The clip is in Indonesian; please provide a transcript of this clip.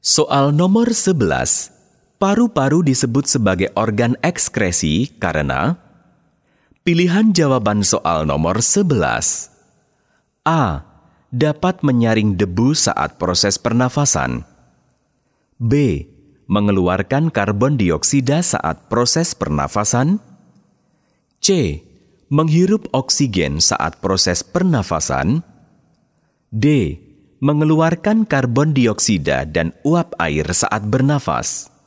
Soal nomor 11. Paru-paru disebut sebagai organ ekskresi karena pilihan jawaban soal nomor 11. A. Dapat menyaring debu saat proses pernafasan. B. Mengeluarkan karbon dioksida saat proses pernafasan. C. Menghirup oksigen saat proses pernafasan. D. Mengeluarkan karbon dioksida dan uap air saat bernafas.